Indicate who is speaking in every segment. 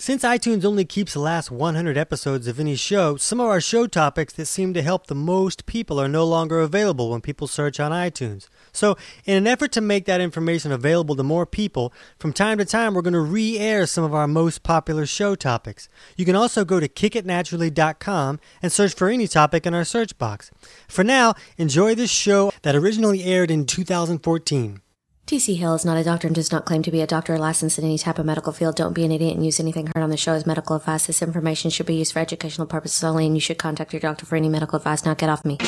Speaker 1: Since iTunes only keeps the last 100 episodes of any show, some of our show topics that seem to help the most people are no longer available when people search on iTunes. So, in an effort to make that information available to more people, from time to time we're going to re-air some of our most popular show topics. You can also go to kickitnaturally.com and search for any topic in our search box. For now, enjoy this show that originally aired in 2014.
Speaker 2: T.C. Hale is not a doctor and does not claim to be a doctor or licensed in any type of medical field. Don't be an idiot and use anything heard on the show as medical advice. This information should be used for educational purposes only, and you should contact your doctor for any medical advice. Now get off me.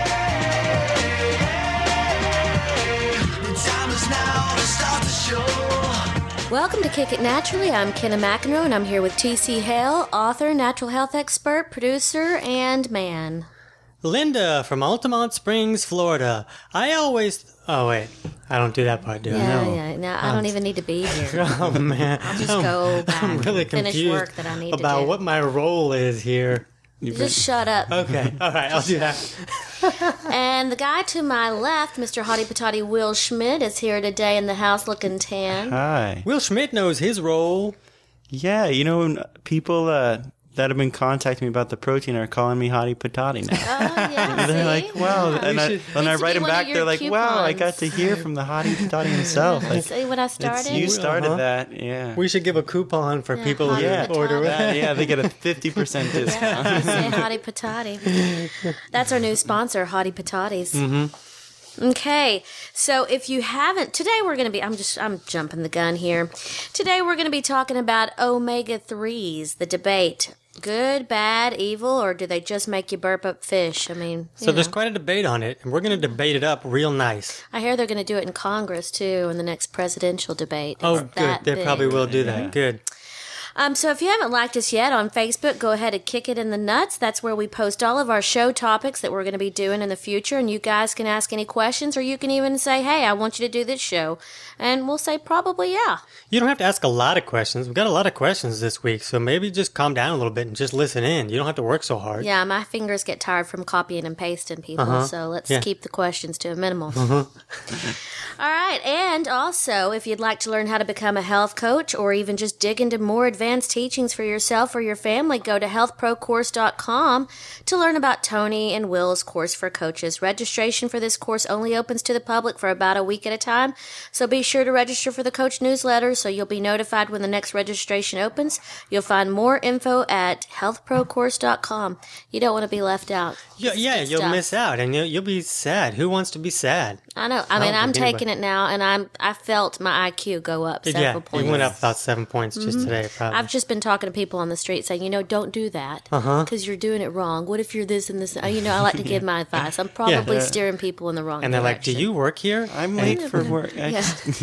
Speaker 2: Welcome to Kick It Naturally. I'm Kenna McEnroe, and I'm here with T.C. Hale, author, natural health expert, producer, and man.
Speaker 1: Linda from Altamont Springs, Florida. Oh, wait. I don't do that part, do I?
Speaker 2: Yeah. No, I don't even need to be here.
Speaker 1: Oh, man.
Speaker 2: I'll just go back
Speaker 1: I'm really
Speaker 2: and finish
Speaker 1: confused
Speaker 2: work that I need to do.
Speaker 1: about what my role is here.
Speaker 2: Just shut up.
Speaker 1: Okay. All right. I'll do that.
Speaker 2: And the guy to my left, Mr. Hottie Patati Will Schmidt, is here today in the house looking tan.
Speaker 3: Hi.
Speaker 1: Will Schmidt knows his role.
Speaker 3: Yeah, people that have been contacting me about the protein are calling me Hottie Patati now.
Speaker 2: Oh, yeah,
Speaker 3: They're
Speaker 2: see?
Speaker 3: like, wow.
Speaker 2: Yeah.
Speaker 3: And when I
Speaker 2: Needs to
Speaker 3: write
Speaker 2: be
Speaker 3: them
Speaker 2: one of
Speaker 3: back,
Speaker 2: your
Speaker 3: they're like, wow, I got
Speaker 2: coupons.
Speaker 3: to hear from the Hottie Patati himself. Like,
Speaker 2: See what I started?
Speaker 3: you started
Speaker 1: Uh-huh.
Speaker 3: that, yeah.
Speaker 1: We should give a coupon for people who
Speaker 2: Hottie
Speaker 1: order
Speaker 2: Patati.
Speaker 1: it.
Speaker 3: Yeah, they get a 50% discount.
Speaker 2: Yeah, say Hottie Patati. That's our new sponsor, Hottie Patatis. Mm-hmm. Okay, so if you haven't, today we're going to be, I'm jumping the gun here. Today we're going to be talking about omega-3s, the debate. Good, bad, evil, or do they just make you burp up fish? I mean,
Speaker 1: So there's quite a debate on it, and we're going to debate it up real nice.
Speaker 2: I hear they're going to do it in Congress, too, in the next presidential debate.
Speaker 1: Oh,
Speaker 2: It's
Speaker 1: good.
Speaker 2: that
Speaker 1: They
Speaker 2: big.
Speaker 1: probably will do that.
Speaker 3: Yeah.
Speaker 1: Good.
Speaker 2: So if you haven't liked us yet on Facebook, go ahead and kick it in the nuts. That's where we post all of our show topics that we're going to be doing in the future, and you guys can ask any questions, or you can even say, hey, I want you to do this show. And we'll say probably yeah.
Speaker 1: You don't have to ask a lot of questions. We've got a lot of questions this week, so maybe just calm down a little bit and just listen in. You don't have to work so hard.
Speaker 2: Yeah, my fingers get tired from copying and pasting people, so let's keep the questions to a minimum. All right, and also, if you'd like to learn how to become a health coach or even just dig into more advanced teachings for yourself or your family, go to healthprocourse.com to learn about Tony and Will's course for coaches. Registration for this course only opens to the public for about a week at a time, so be sure to register for the coach newsletter so you'll be notified when the next registration opens. You'll find more info at healthprocourse.com. You don't want to be left out.
Speaker 1: Yeah,
Speaker 2: Good
Speaker 1: you'll
Speaker 2: stuff.
Speaker 1: miss out, and you'll be sad. Who wants to be sad?
Speaker 2: I know. I mean,
Speaker 1: don't
Speaker 2: I'm
Speaker 1: think anybody-
Speaker 2: taking it now, and I felt my IQ go up several
Speaker 1: Yeah,
Speaker 2: points.
Speaker 1: it went up about 7 points just today, probably.
Speaker 2: I've just been talking to people on the street saying, don't do that because you're doing it wrong. What if you're this and this? I like to give my advice. I'm probably steering people in the wrong
Speaker 1: and they're like,
Speaker 2: direction.
Speaker 1: do you work here?
Speaker 3: I'm late for work.
Speaker 2: Yeah.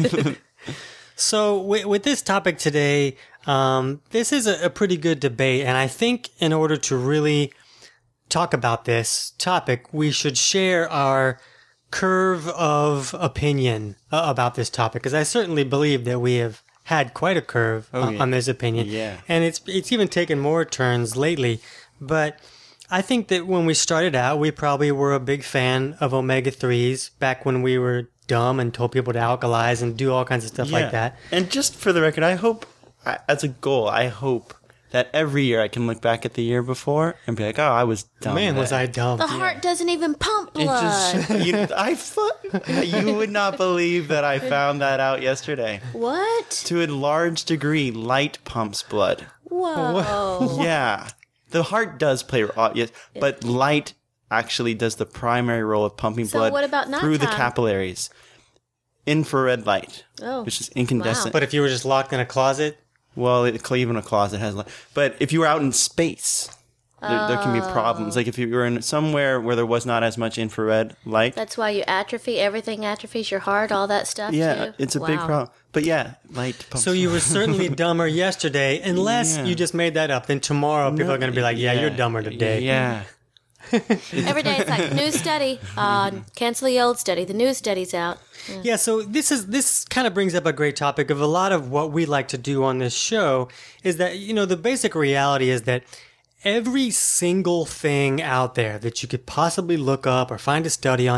Speaker 1: So with this topic today, this is a pretty good debate, and I think in order to really talk about this topic, we should share our curve of opinion about this topic, because I certainly believe that we have had quite a curve on this opinion, and it's even taken more turns lately. But I think that when we started out, we probably were a big fan of omega-3s back when we were dumb and told people to alkalize and do all kinds of stuff like that.
Speaker 3: And just for the record, I hope, as a goal, I hope that every year I can look back at the year before and be like, oh, I was dumb.
Speaker 1: Man, was I dumb.
Speaker 2: The heart doesn't even pump blood.
Speaker 3: You would not believe that I found that out yesterday.
Speaker 2: What?
Speaker 3: To a large degree, light pumps blood.
Speaker 2: Whoa.
Speaker 3: Yeah. The heart does play a role, yes, but light actually does the primary role of pumping
Speaker 2: So
Speaker 3: blood
Speaker 2: what about
Speaker 3: through the
Speaker 2: nighttime?
Speaker 3: capillaries. Infrared light,
Speaker 2: Oh,
Speaker 3: which is incandescent.
Speaker 1: But if you were just locked in a closet,
Speaker 3: Well, even a closet has light. But if you were out in space, there can be problems. Like if you were in somewhere where there was not as much infrared light.
Speaker 2: That's why you atrophy. Everything atrophies your heart, all that stuff,
Speaker 3: Yeah,
Speaker 2: too?
Speaker 3: it's a big
Speaker 2: Wow.
Speaker 3: problem. But yeah, light pumps.
Speaker 1: so you were certainly dumber yesterday, unless you just made that up. Then tomorrow people are going to be like, yeah, you're dumber today.
Speaker 3: Yeah.
Speaker 2: Every day it's like, new study. Cancel the old study. The new study's out.
Speaker 1: Yeah, so this kind of brings up a great topic of a lot of what we like to do on this show is that, the basic reality is that every single thing out there that you could possibly look up or find a study on,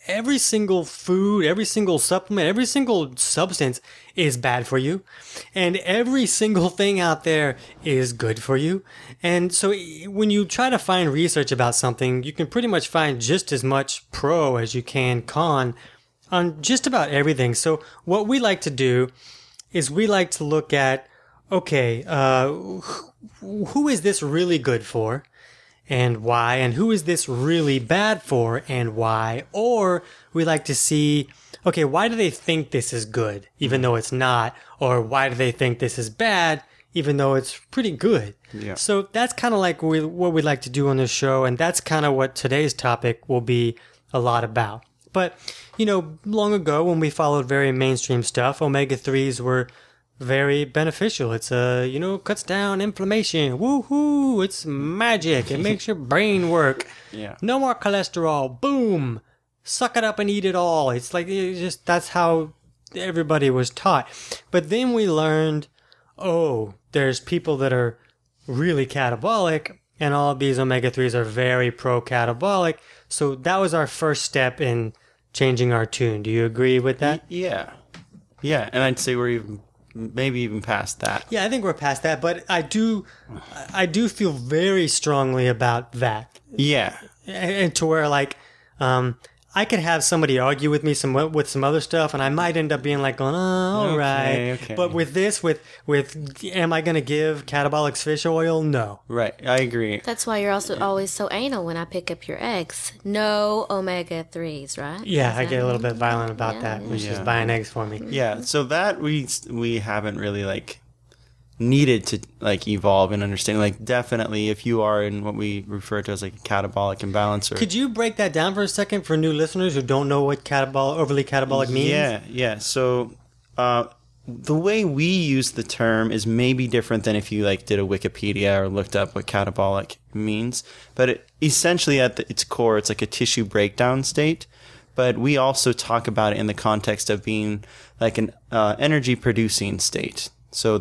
Speaker 1: every single food, every single supplement, every single substance is bad for you. And every single thing out there is good for you. And so when you try to find research about something, you can pretty much find just as much pro as you can con on just about everything. So what we like to do is we like to look at, okay, who is this really good for and why? And who is this really bad for and why? Or we like to see, okay, why do they think this is good even though it's not? Or why do they think this is bad even though it's pretty good?
Speaker 3: Yeah.
Speaker 1: So that's kind of like what we like to do on this show. And that's kind of what today's topic will be a lot about. But, long ago when we followed very mainstream stuff, omega-3s were very beneficial. It's cuts down inflammation. Woohoo! It's magic. It makes your brain work.
Speaker 3: Yeah.
Speaker 1: No more cholesterol. Boom! Suck it up and eat it all. It's like that's how everybody was taught. But then we learned, there's people that are really catabolic, and all of these omega-3s are very pro-catabolic. So that was our first step in changing our tune. Do you agree with that?
Speaker 3: Yeah. Yeah, and I'd say we're maybe even past that.
Speaker 1: Yeah, I think we're past that, but I do feel very strongly about that.
Speaker 3: Yeah.
Speaker 1: And to where I could have somebody argue with me with some other stuff, and I might end up being like, going, all right.
Speaker 3: Okay.
Speaker 1: But with this, with am I going to give catabolic fish oil? No.
Speaker 3: Right. I agree.
Speaker 2: That's why you're also always so anal when I pick up your eggs. No omega-3s, right?
Speaker 1: Yeah, I get a little bit violent about that when she's buying eggs for me.
Speaker 3: Yeah. So that we haven't really needed to evolve and understand. Definitely if you are in what we refer to as a catabolic imbalance.
Speaker 1: Could you break that down for a second for new listeners who don't know what overly catabolic means?
Speaker 3: Yeah. So the way we use the term is maybe different than if you did a Wikipedia or looked up what catabolic means. But essentially at its core, it's like a tissue breakdown state. But we also talk about it in the context of being like an energy producing state. So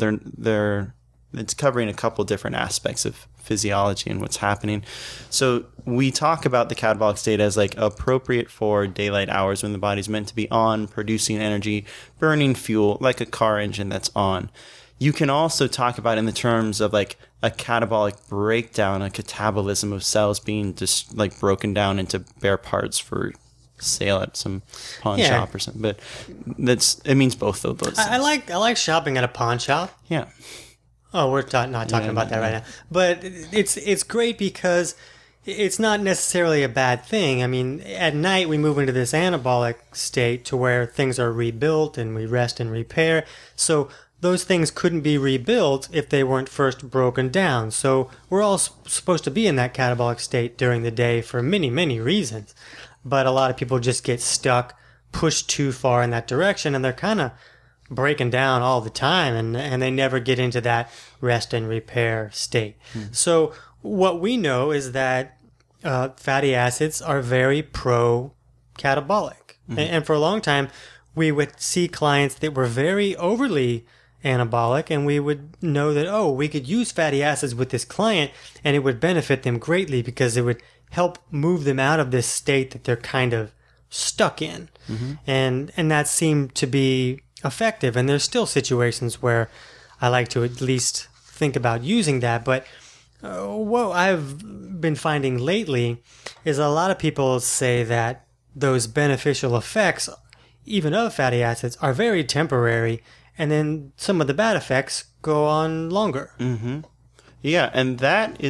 Speaker 3: it's covering a couple different aspects of physiology and what's happening. So we talk about the catabolic state as appropriate for daylight hours when the body's meant to be on, producing energy, burning fuel, like a car engine that's on. You can also talk about it in the terms of a catabolic breakdown, a catabolism of cells being just broken down into bare parts for sale at some pawn shop or something, but it means both of those things.
Speaker 1: I like shopping at a pawn shop.
Speaker 3: Yeah.
Speaker 1: Oh, we're not talking about that right now, but it's great because it's not necessarily a bad thing. I mean, at night we move into this anabolic state to where things are rebuilt and we rest and repair. So those things couldn't be rebuilt if they weren't first broken down. So we're all supposed to be in that catabolic state during the day for many, many reasons. But a lot of people just get stuck, pushed too far in that direction, and they're kind of breaking down all the time, and they never get into that rest and repair state. So what we know is that fatty acids are very pro-catabolic. And for a long time, we would see clients that were very overly anabolic, and we would know that, we could use fatty acids with this client, and it would benefit them greatly because it would help move them out of this state that they're kind of stuck in. And that seemed to be effective. And there's still situations where I like to at least think about using that. But what I've been finding lately is a lot of people say that those beneficial effects, even of fatty acids, are very temporary. And then some of the bad effects go on longer.
Speaker 3: Yeah, and that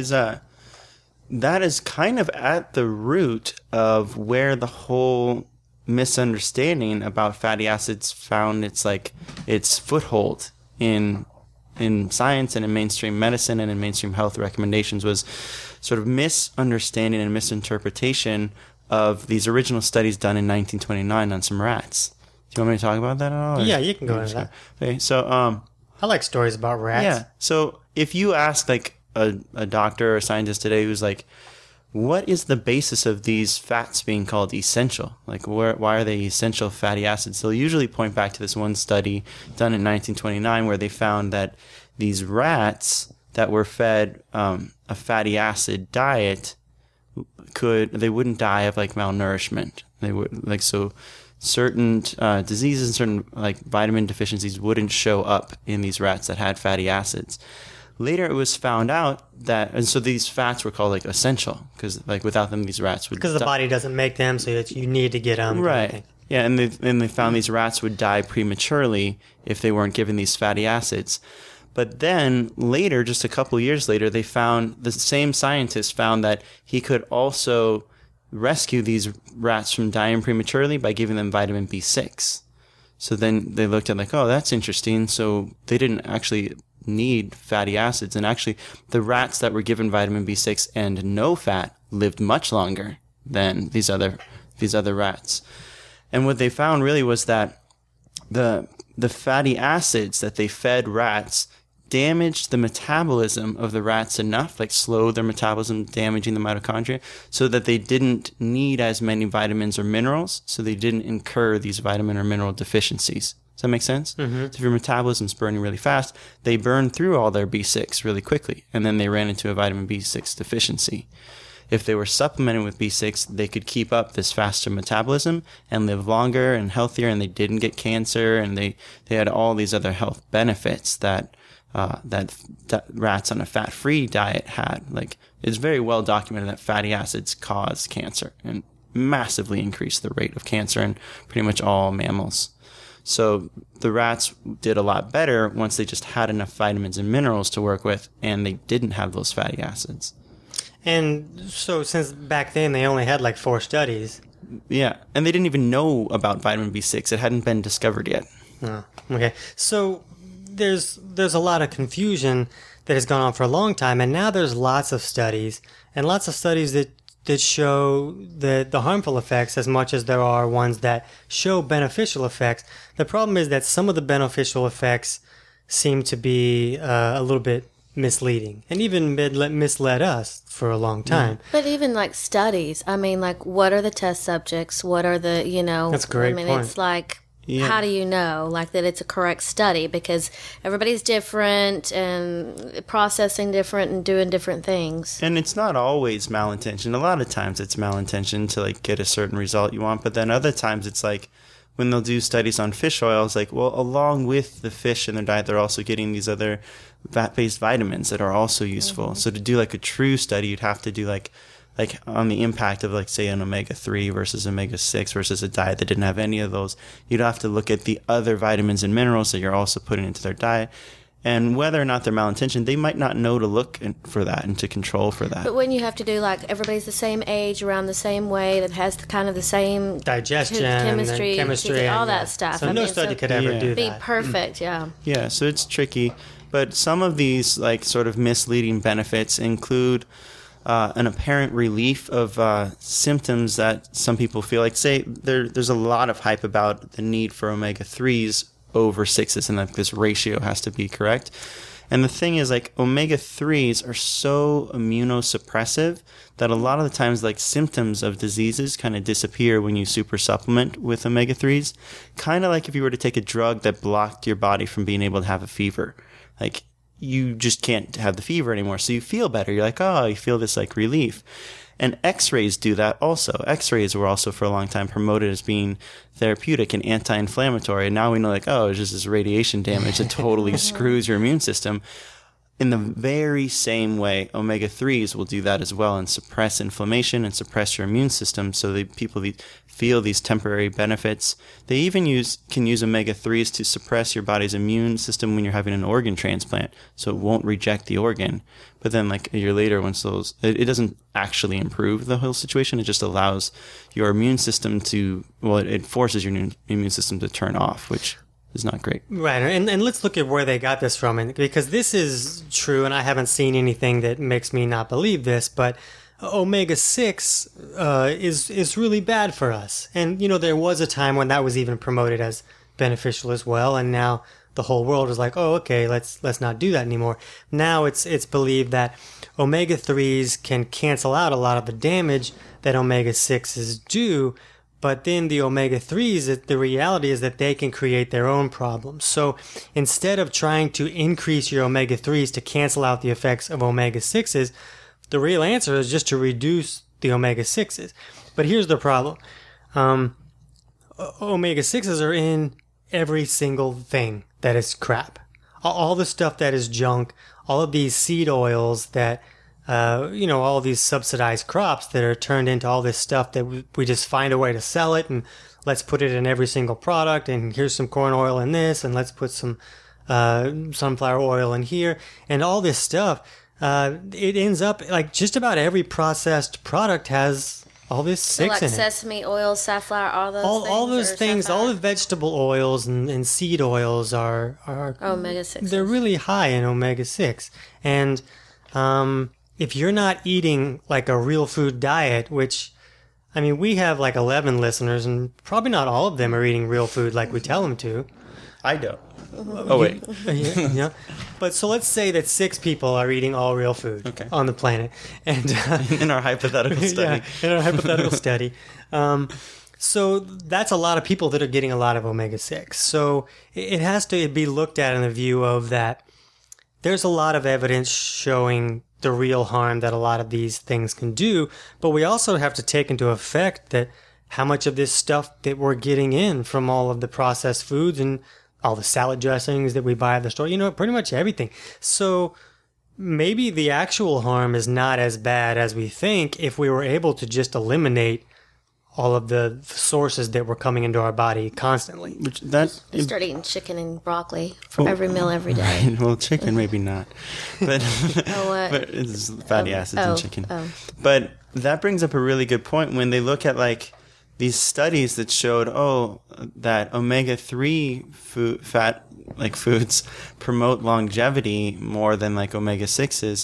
Speaker 3: is kind of at the root of where the whole misunderstanding about fatty acids found its foothold in science and in mainstream medicine and in mainstream health recommendations, was sort of misunderstanding and misinterpretation of these original studies done in 1929 on some rats. Do you want me to talk about that at all?
Speaker 1: Yeah, you can go into that.
Speaker 3: Okay, so
Speaker 1: I like stories about rats.
Speaker 3: Yeah, so if you ask a doctor or a scientist today who's what is the basis of these fats being called essential? Why are they essential fatty acids? They'll usually point back to this one study done in 1929 where they found that these rats that were fed a fatty acid diet they wouldn't die of like malnourishment. They would like so certain diseases and certain like vitamin deficiencies wouldn't show up in these rats that had fatty acids. Later, it was found out that, and so these fats were called like essential because like without them, these rats would
Speaker 1: because the body doesn't make them, so you need to get them.
Speaker 3: Right. Yeah, and they found these rats would die prematurely if they weren't given these fatty acids. But then later, just a couple years later, they found the same scientist found that he could also rescue these rats from dying prematurely by giving them vitamin B6. So then they looked at like, oh, that's interesting. So they didn't actually need fatty acids, and actually the rats that were given vitamin B6 and no fat lived much longer than these other rats. And what they found really was that the fatty acids that they fed rats damaged the metabolism of the rats enough, like slowed their metabolism, damaging the mitochondria, so that they didn't need as many vitamins or minerals, so they didn't incur these vitamin or mineral deficiencies. Does that make sense? Mm-hmm. So if your metabolism's burning really fast, they burn through all their B6 really quickly, and then they ran into a vitamin B6 deficiency. If they were supplemented with B6, they could keep up this faster metabolism and live longer and healthier, and they didn't get cancer, and they had all these other health benefits that rats on a fat-free diet had. Like, it's very well documented that fatty acids cause cancer and massively increase the rate of cancer in pretty much all mammals. So the rats did a lot better once they just had enough vitamins and minerals to work with, and they didn't have those fatty acids.
Speaker 1: And so since back then they only had like 4 studies.
Speaker 3: Yeah, and they didn't even know about vitamin B6. It hadn't been discovered yet.
Speaker 1: Oh, okay. So there's a lot of confusion that has gone on for a long time, and now there's lots of studies that show the harmful effects as much as there are ones that show beneficial effects. The problem is that some of the beneficial effects seem to be a little bit misleading and even misled us for a long time.
Speaker 2: But even like studies, I mean, like what are the test subjects? What are the,
Speaker 1: That's a great point.
Speaker 2: It's like, how do you know like that it's a correct study? Because everybody's different and processing different and doing different things.
Speaker 3: And it's not always malintentioned. A lot of times it's malintentioned to like get a certain result you want, but then other times it's like when they'll do studies on fish oil, it's like, well, along with the fish in their diet, they're also getting these other fat-based vitamins that are also useful. Mm-hmm. So to do like a true study, you'd have to do like on the impact of like say an omega-3 versus omega-6 versus a diet that didn't have any of those. You'd have to look at the other vitamins and minerals that you're also putting into their diet. And whether or not they're malintentioned, they might not know to look for that and to control for that.
Speaker 2: But when you have to do like everybody's the same age, around the same way, that has kind of the same
Speaker 1: digestion,
Speaker 2: chemistry, all that stuff.
Speaker 1: So no study could ever do that.
Speaker 2: Be perfect, yeah.
Speaker 3: Yeah, so it's tricky. But some of these like sort of misleading benefits include an apparent relief of symptoms that some people feel like. Say there's a lot of hype about the need for omega-3s over 6s, and that this ratio has to be correct. And the thing is, like, omega-3s are so immunosuppressive that a lot of the times, like, symptoms of diseases kind of disappear when you super supplement with omega-3s. Kind of like if you were to take a drug that blocked your body from being able to have a fever. Like, you just can't have the fever anymore, so you feel better. You're like, oh, you feel this, like, relief. And X-rays do that also. X-rays were also for a long time promoted as being therapeutic and anti-inflammatory. And now we know, like, oh, it's just this radiation damage that totally screws your immune system. In the very same way, omega-3s will do that as well and suppress inflammation and suppress your immune system so that people feel these temporary benefits. They even can use omega-3s to suppress your body's immune system when you're having an organ transplant, so it won't reject the organ. But then like a year later, once it doesn't actually improve the whole situation, it just allows your immune system it forces your immune system to turn off, which is not great.
Speaker 1: Right, and let's look at where they got this from, and because this is true, and I haven't seen anything that makes me not believe this, but omega-6 is really bad for us. And, there was a time when that was even promoted as beneficial as well, and now the whole world is like, oh, okay, let's not do that anymore. Now it's believed that omega-3s can cancel out a lot of the damage that omega-6s do, but then the omega-3s, the reality is that they can create their own problems. So instead of trying to increase your omega-3s to cancel out the effects of omega-6s, the real answer is just to reduce the omega-6s. But here's the problem. Omega-6s are in every single thing that is crap. All the stuff that is junk, all of these seed oils that, all these subsidized crops that are turned into all this stuff that we just find a way to sell it, and let's put it in every single product, and here's some corn oil in this, and let's put some sunflower oil in here, and all this stuff. It ends up like just about every processed product has all this six in it.
Speaker 2: Sesame oil, safflower, all those things.
Speaker 1: All those things, safflower? All the vegetable oils and seed oils are
Speaker 2: omega-6.
Speaker 1: They're really high in omega-6. And if you're not eating like a real food diet, which, I mean, we have like 11 listeners, and probably not all of them are eating real food like we tell them to.
Speaker 3: I don't. Oh, wait.
Speaker 1: Yeah. But so let's say that 6 people are eating all real food on the planet. And
Speaker 3: in our hypothetical study.
Speaker 1: Yeah, in our hypothetical study. So that's a lot of people that are getting a lot of omega-6. So it has to be looked at in the view of that there's a lot of evidence showing the real harm that a lot of these things can do. But we also have to take into effect that how much of this stuff that we're getting in from all of the processed foods and all the salad dressings that we buy at the store, pretty much everything. So maybe the actual harm is not as bad as we think if we were able to just eliminate all of the sources that were coming into our body constantly.
Speaker 2: Start eating chicken and broccoli for every meal every day.
Speaker 3: Well, chicken maybe not, but but it's fatty acids in chicken. But that brings up a really good point when they look at like these studies that showed that omega-3 foods promote longevity more than like omega-6s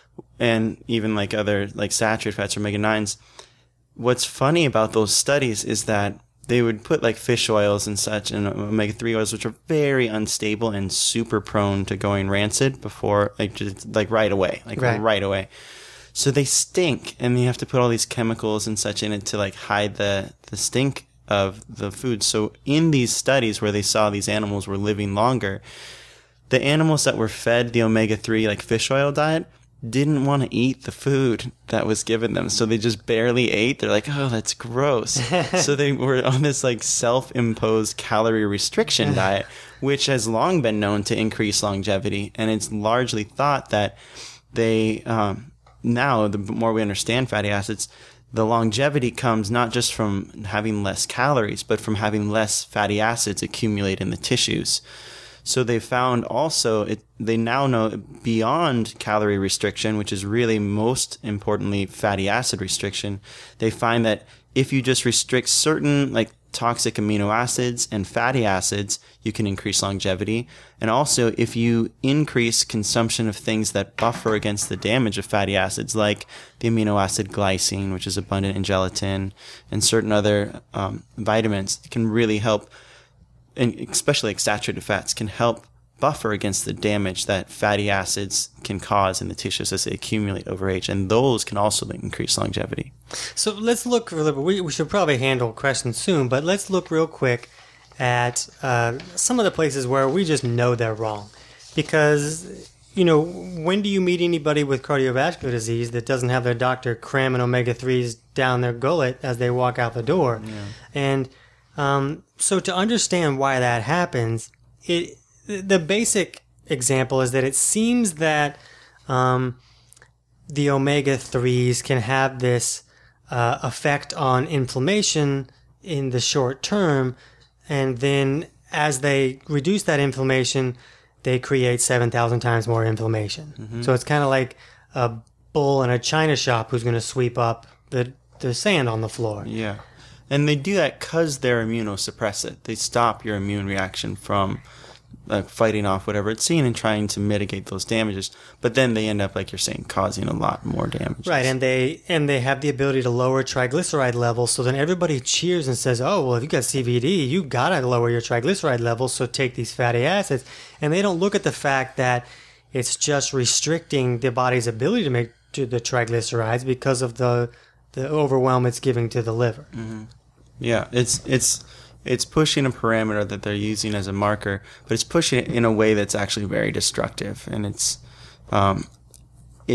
Speaker 3: and even like other like saturated fats or omega-9s. What's funny about those studies is that they would put like fish oils and such and omega-3 oils, which are very unstable and super prone to going rancid before right away. So they stink, and you have to put all these chemicals and such in it to like hide the stink of the food. So in these studies where they saw these animals were living longer, the animals that were fed the omega-3 like fish oil diet didn't want to eat the food that was given them. So they just barely ate. They're like, oh, that's gross. So they were on this like self-imposed calorie restriction diet, which has long been known to increase longevity. And it's largely thought that they, now the more we understand fatty acids, the longevity comes not just from having less calories, but from having less fatty acids accumulate in the tissues. So they found also, they now know beyond calorie restriction, which is really most importantly fatty acid restriction, they find that if you just restrict certain like toxic amino acids and fatty acids, you can increase longevity. And also if you increase consumption of things that buffer against the damage of fatty acids, like the amino acid glycine, which is abundant in gelatin, and certain other vitamins, it can really help. And especially like saturated fats can help buffer against the damage that fatty acids can cause in the tissues as they accumulate over age, and those can also increase longevity. So
Speaker 1: let's look. We should probably handle questions soon, but let's look real quick at some of the places where we just know they're wrong. Because when do you meet anybody with cardiovascular disease that doesn't have their doctor cramming omega-3s down their gullet as they walk out the door? Yeah. And so to understand why that happens, the basic example is that it seems that the omega-3s can have this effect on inflammation in the short term, and then as they reduce that inflammation, they create 7,000 times more inflammation. Mm-hmm. So it's kind of like a bull in a china shop who's going to sweep up the sand on the floor.
Speaker 3: Yeah. And they do that because they're immunosuppressant. They stop your immune reaction from fighting off whatever it's seen and trying to mitigate those damages. But then they end up, like you're saying, causing a lot more damage.
Speaker 1: Right, and they have the ability to lower triglyceride levels. So then everybody cheers and says, "Oh, well, if you got CVD, you gotta lower your triglyceride levels. So take these fatty acids." And they don't look at the fact that it's just restricting the body's ability to make the triglycerides because of the overwhelm it's giving to the liver.
Speaker 3: Mm-hmm. Yeah, it's pushing a parameter that they're using as a marker, but it's pushing it in a way that's actually very destructive, and it's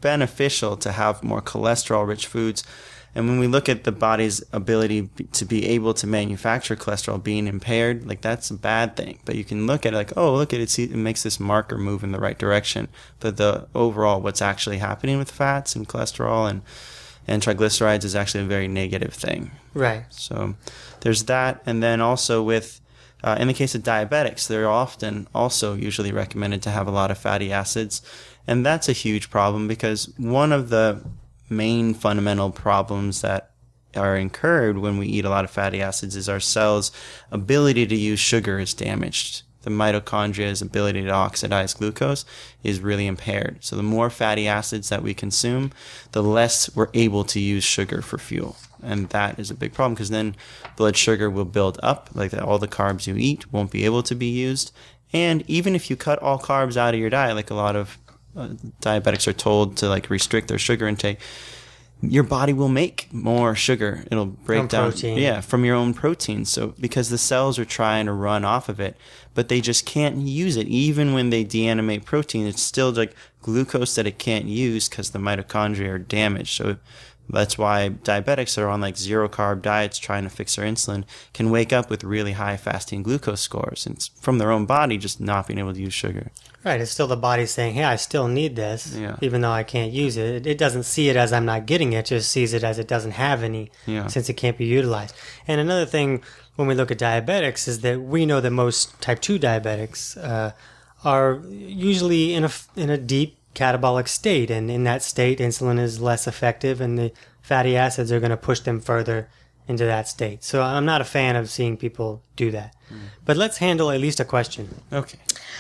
Speaker 3: beneficial to have more cholesterol-rich foods. And when we look at the body's ability to be able to manufacture cholesterol being impaired, like that's a bad thing. But you can look at it like, oh, look at it, see, it makes this marker move in the right direction. But the overall, what's actually happening with fats and cholesterol and triglycerides is actually a very negative thing.
Speaker 1: Right.
Speaker 3: So there's that. And then also with, in the case of diabetics, they're often also usually recommended to have a lot of fatty acids. And that's a huge problem because one of the main fundamental problems that are incurred when we eat a lot of fatty acids is our cells' ability to use sugar is damaged. The mitochondria's ability to oxidize glucose is really impaired. So the more fatty acids that we consume, the less we're able to use sugar for fuel. And that is a big problem because then blood sugar will build up, like that all the carbs you eat won't be able to be used. And even if you cut all carbs out of your diet, like a lot of diabetics are told to like restrict their sugar intake, your body will make more sugar. It'll break down
Speaker 1: protein.
Speaker 3: From your own protein. So because the cells are trying to run off of it, but they just can't use it. Even when they deanimate protein, it's still like glucose that it can't use because the mitochondria are damaged. So that's why diabetics that are on like zero carb diets trying to fix their insulin can wake up with really high fasting glucose scores. And it's from their own body just not being able to use sugar.
Speaker 1: Right. It's still the body saying, hey, I still need this, even though I can't use it. It doesn't see it as I'm not getting it, it just sees it as it doesn't have any since it can't be utilized. And another thing when we look at diabetics is that we know that most type 2 diabetics are usually in a deep catabolic state, and in that state insulin is less effective and the fatty acids are going to push them further into that state. So I'm not a fan of seeing people do that. But let's handle at least a question.
Speaker 3: Okay.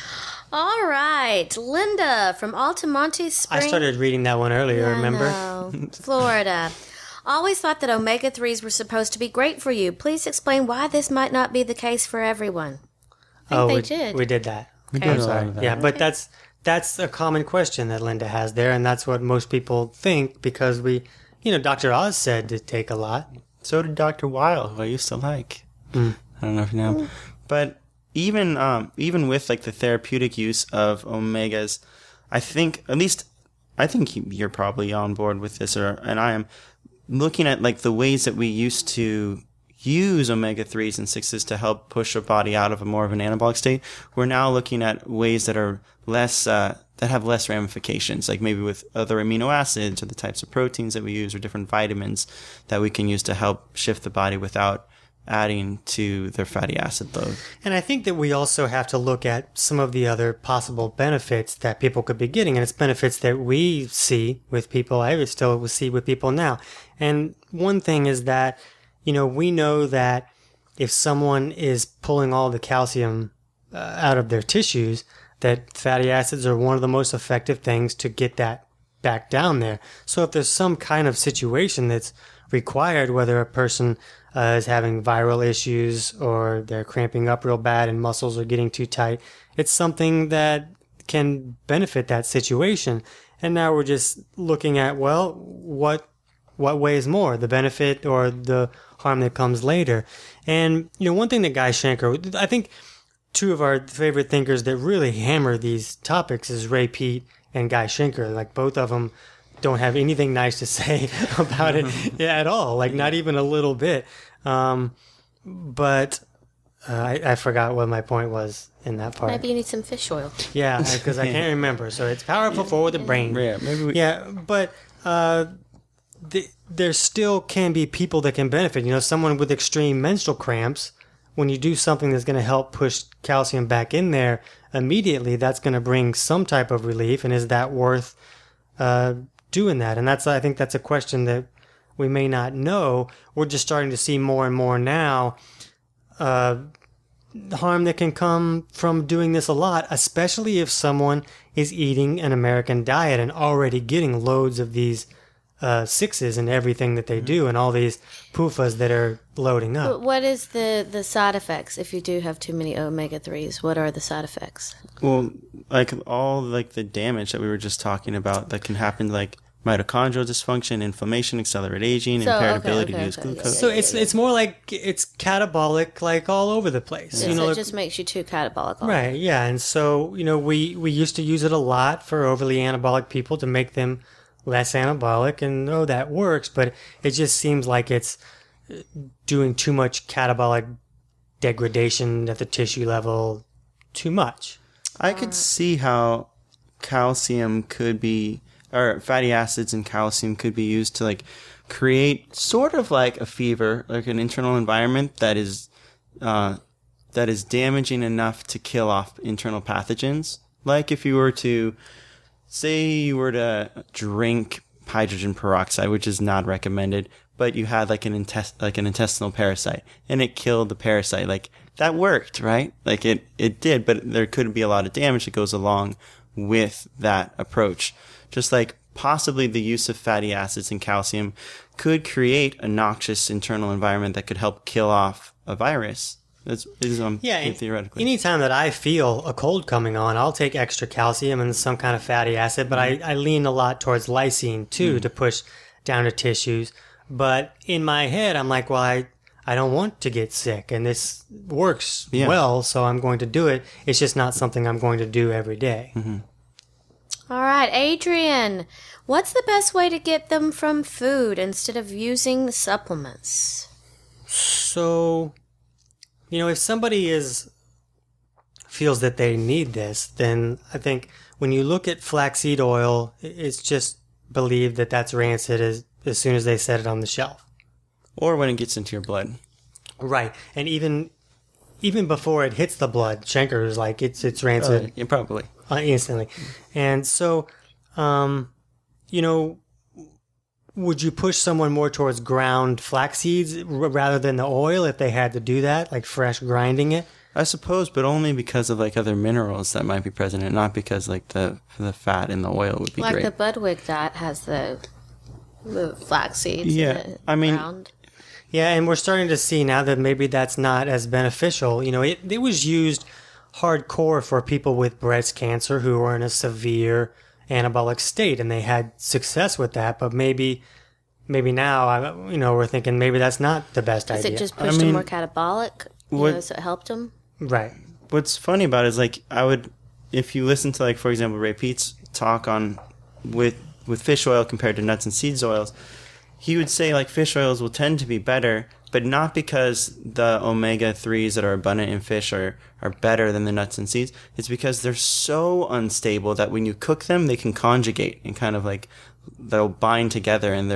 Speaker 2: All right, Linda from Altamonte Springs.
Speaker 1: I started reading that one earlier, remember?
Speaker 2: Florida. Always thought that omega-3s were supposed to be great for you. Please explain why this might not be the case for everyone. I think they did.
Speaker 1: We did that.
Speaker 3: We
Speaker 2: Okay.
Speaker 3: did a lot of that.
Speaker 1: Yeah, but that's a common question that Linda has there, and that's what most people think because Dr. Oz said to take a lot.
Speaker 3: So did Dr. Weil, who I used to like. I don't know if you know. But even with like the therapeutic use of omegas, I think you're probably on board with this, and I am looking at like the ways that we used to use omega-3s and 6s to help push our body out of a more of an anabolic state. We're now looking at ways that are less that have less ramifications, like maybe with other amino acids or the types of proteins that we use or different vitamins that we can use to help shift the body without adding to their fatty acid load.
Speaker 1: And I think that we also have to look at some of the other possible benefits that people could be getting, and it's benefits that we see with people. I still see with people now. And one thing is that, we know that if someone is pulling all the calcium out of their tissues, that fatty acids are one of the most effective things to get that back down there. So if there's some kind of situation that's required, whether a person is having viral issues or they're cramping up real bad and muscles are getting too tight, it's something that can benefit that situation. And now we're just looking at, well, what weighs more, the benefit or the harm that comes later? And, one thing that Guy Shanker, I think two of our favorite thinkers that really hammer these topics is Ray Peat and Guy Shanker. Like both of them don't have anything nice to say about it at all, like not even a little bit. But I forgot what my point was in that part.
Speaker 2: Maybe you need some fish oil.
Speaker 1: Yeah, because I can't remember. So it's powerful for the brain.
Speaker 3: Yeah, maybe
Speaker 1: but there still can be people that can benefit. Someone with extreme menstrual cramps, when you do something that's going to help push calcium back in there immediately, that's going to bring some type of relief. And is that worth doing that? And I think that's a question that we may not know. We're just starting to see more and more now harm that can come from doing this a lot, especially if someone is eating an American diet and already getting loads of these 6s and everything that they do, and all these PUFAs that are loading up.
Speaker 2: What is the side effects if you do have too many omega-3s? What are the side effects?
Speaker 3: Well, like all like the damage that we were just talking about that can happen, like mitochondrial dysfunction, inflammation, accelerated aging, impaired ability to use glucose.
Speaker 1: So it's more like it's catabolic, like all over the place.
Speaker 2: So it just makes you too catabolic.
Speaker 1: Right, yeah. And so, we used to use it a lot for overly anabolic people to make them less anabolic, and that works, but it just seems like it's doing too much catabolic degradation at the tissue level too much.
Speaker 3: I could see how calcium could be, or fatty acids and calcium could be used to like create sort of like a fever, like an internal environment that is damaging enough to kill off internal pathogens. Like if you were to, say you were to drink hydrogen peroxide, which is not recommended, but you had like an intestinal parasite and it killed the parasite. Like that worked, right? Like it did, but there could be a lot of damage that goes along with that approach. Just like possibly the use of fatty acids and calcium could create a noxious internal environment that could help kill off a virus. That's theoretically.
Speaker 1: Anytime that I feel a cold coming on, I'll take extra calcium and some kind of fatty acid, but I lean a lot towards lysine too to push down to tissues. But in my head, I'm like, well, I don't want to get sick, and this works well, so I'm going to do it. It's just not something I'm going to do every day.
Speaker 3: Mm-hmm.
Speaker 2: All right, Adrian, what's the best way to get them from food instead of using supplements?
Speaker 1: So, if somebody feels that they need this, then I think when you look at flaxseed oil, it's just believed that that's rancid as soon as they set it on the shelf.
Speaker 3: Or when it gets into your blood.
Speaker 1: Right. And even before it hits the blood, Schenker is like, it's rancid.
Speaker 3: Yeah, probably.
Speaker 1: Instantly. And so, would you push someone more towards ground flax seeds rather than the oil if they had to do that, like fresh grinding it?
Speaker 3: I suppose, but only because of like other minerals that might be present, and not because like the fat in the oil would be
Speaker 2: like
Speaker 3: great.
Speaker 2: Like the Budwig diet has the flax seeds.
Speaker 3: Yeah, I mean,
Speaker 2: ground.
Speaker 1: Yeah, and we're starting to see now that maybe that's not as beneficial. It was used hardcore for people with breast cancer who were in a severe anabolic state, and they had success with that. But maybe now, we're thinking maybe that's not the best idea.
Speaker 2: Is it just pushed them more catabolic? So it helped them?
Speaker 1: Right.
Speaker 3: What's funny about it is like if you listen to like, for example, Ray Peat's talk on with fish oil compared to nuts and seeds oils, he would say like fish oils will tend to be better, but not because the omega-3s that are abundant in fish are better than the nuts and seeds. It's because they're so unstable that when you cook them, they can conjugate and kind of like they'll bind together, and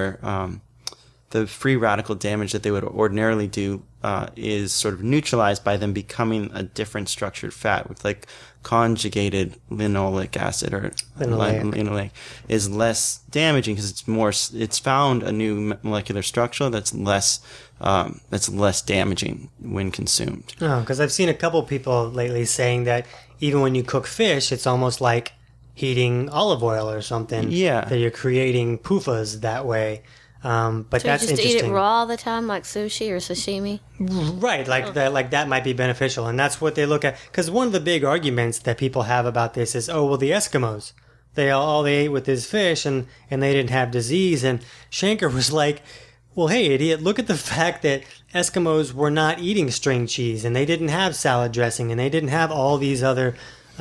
Speaker 3: the free radical damage that they would ordinarily do is sort of neutralized by them becoming a different structured fat with like conjugated linoleic acid or linoleic is less damaging because it's found a new molecular structure that's less damaging when consumed.
Speaker 1: Oh, because I've seen a couple people lately saying that even when you cook fish, it's almost like heating olive oil or something.
Speaker 3: Yeah,
Speaker 1: that you're creating PUFAs that way. But
Speaker 2: so
Speaker 1: that's
Speaker 2: you just
Speaker 1: interesting.
Speaker 2: Eat it raw all the time, like sushi or sashimi?
Speaker 1: Right, that might be beneficial, and that's what they look at. Because one of the big arguments that people have about this is, the Eskimos, they ate with this fish, and they didn't have disease. And Schenker was like, well, hey, idiot, look at the fact that Eskimos were not eating string cheese, and they didn't have salad dressing, and they didn't have all these other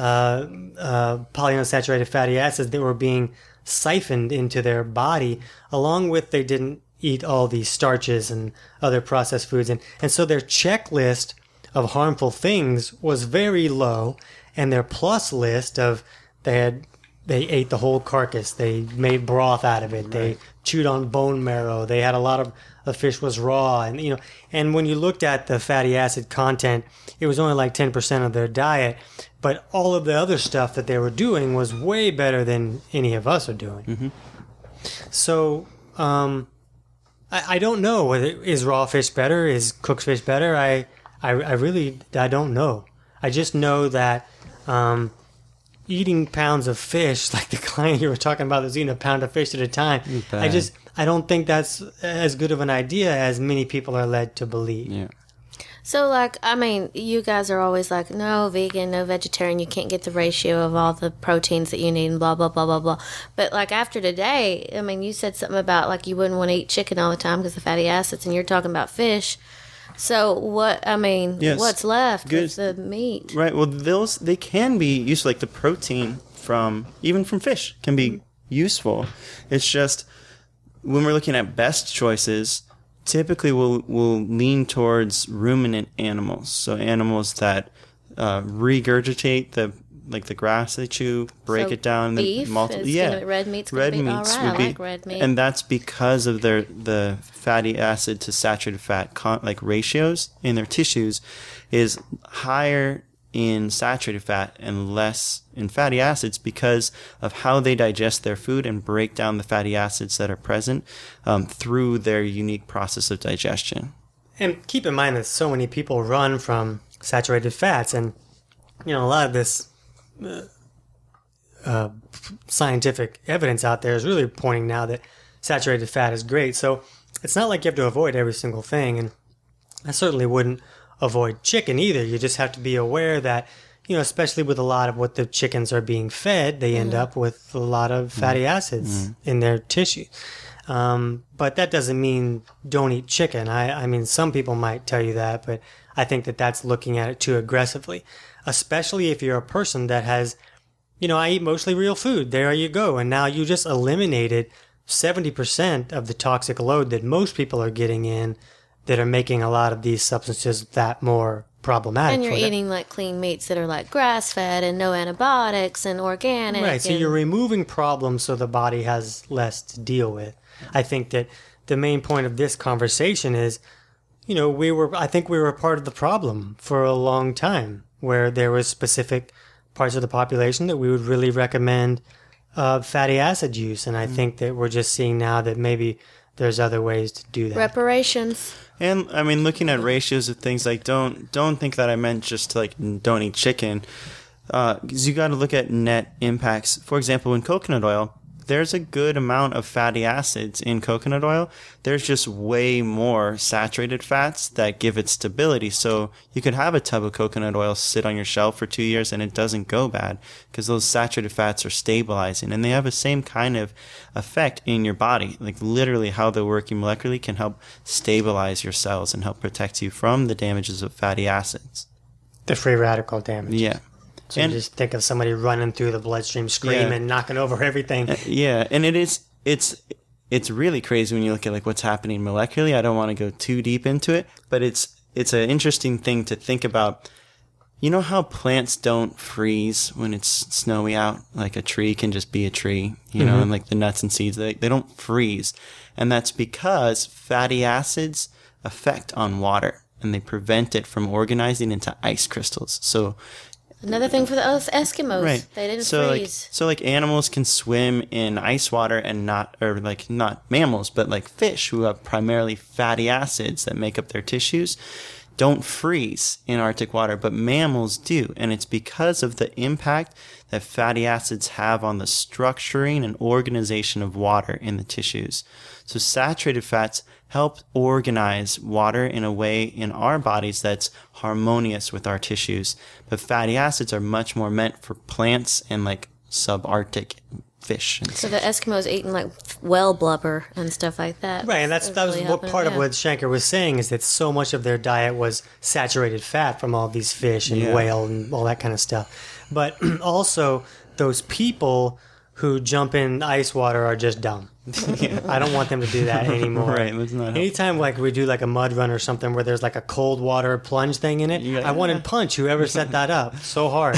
Speaker 1: polyunsaturated fatty acids that were being siphoned into their body, along with they didn't eat all these starches and other processed foods. And so their checklist of harmful things was very low, and their plus list of they ate the whole carcass, they made broth out of it, right. They chewed on bone marrow, they had a lot of the fish was raw, and when you looked at the fatty acid content, it was only like 10% of their diet, but all of the other stuff that they were doing was way better than any of us are doing.
Speaker 3: Mm-hmm.
Speaker 1: So I don't know whether is raw fish better, is cooked fish better. I really don't know. I just know that eating pounds of fish, like the client you were talking about that's eating a pound of fish at a time, I don't think that's as good of an idea as many people are led to believe.
Speaker 3: Yeah.
Speaker 2: So, you guys are always like, no vegan, no vegetarian, you can't get the ratio of all the proteins that you need and blah, blah, blah, blah, blah. But, after today, you said something about, you wouldn't want to eat chicken all the time because of fatty acids, and you're talking about fish. So,
Speaker 3: yes.
Speaker 2: What's left with the meat?
Speaker 3: Right, well, they can be used, like the protein from fish can be useful. It's just when we're looking at best choices, typically we'll lean towards ruminant animals. So animals that regurgitate the grass they chew, break it down.
Speaker 2: Beef? Red meat's gonna be all right. I like red meat.
Speaker 3: And that's because of the fatty acid to saturated fat ratios in their tissues is higher in saturated fat and less in fatty acids because of how they digest their food and break down the fatty acids that are present through their unique process of digestion.
Speaker 1: And keep in mind that so many people run from saturated fats, and a lot of this scientific evidence out there is really pointing now that saturated fat is great. So it's not like you have to avoid every single thing, and I certainly wouldn't avoid chicken either. You just have to be aware that, especially with a lot of what the chickens are being fed, they end up with a lot of fatty acids in their tissue. But that doesn't mean don't eat chicken. I mean, some people might tell you that, but I think that that's looking at it too aggressively, especially if you're a person that has, I eat mostly real food. There you go. And now you just eliminated 70% of the toxic load that most people are getting in that are making a lot of these substances that more problematic.
Speaker 2: And you're eating like clean meats that are like grass-fed and no antibiotics and organic.
Speaker 1: Right, so you're removing problems so the body has less to deal with. I think that the main point of this conversation is, I think we were part of the problem for a long time, where there was specific parts of the population that we would really recommend fatty acid use. And I think that we're just seeing now that maybe there's other ways to do that.
Speaker 2: Reparations.
Speaker 3: And I mean, looking at ratios of things like don't think that I meant just to don't eat chicken, because you got to look at net impacts. For example, in coconut oil, there's a good amount of fatty acids in coconut oil. There's just way more saturated fats that give it stability. So you could have a tub of coconut oil sit on your shelf for 2 years and it doesn't go bad because those saturated fats are stabilizing, and they have the same kind of effect in your body. Like literally how they're working molecularly can help stabilize your cells and help protect you from the damages of fatty acids.
Speaker 1: The free radical damage.
Speaker 3: Yeah.
Speaker 1: So you just think of somebody running through the bloodstream, screaming, knocking over everything.
Speaker 3: Yeah, and it's really crazy when you look at what's happening molecularly. I don't want to go too deep into it, but it's an interesting thing to think about. You know how plants don't freeze when it's snowy out? Like a tree can just be a tree, and like the nuts and seeds, they don't freeze. And that's because fatty acids affect on water, and they prevent it from organizing into ice crystals. So
Speaker 2: another thing for the Eskimos. Right. They didn't freeze.
Speaker 3: So animals can swim in ice water and not mammals, but fish who have primarily fatty acids that make up their tissues don't freeze in Arctic water, but mammals do. And it's because of the impact that fatty acids have on the structuring and organization of water in the tissues. So saturated fats help organize water in a way in our bodies that's harmonious with our tissues. But fatty acids are much more meant for plants and subarctic fish. And
Speaker 2: so the Eskimos eating whale blubber and stuff like that.
Speaker 1: Right, and that was what part of what Shanker was saying is that so much of their diet was saturated fat from all these fish and whale and all that kind of stuff. But also those people who jump in ice water are just dumb. I don't want them to do that anymore.
Speaker 3: Right, that's not
Speaker 1: anytime we do a mud run or something where there's a cold water plunge thing in it, I want to punch whoever set that up so hard.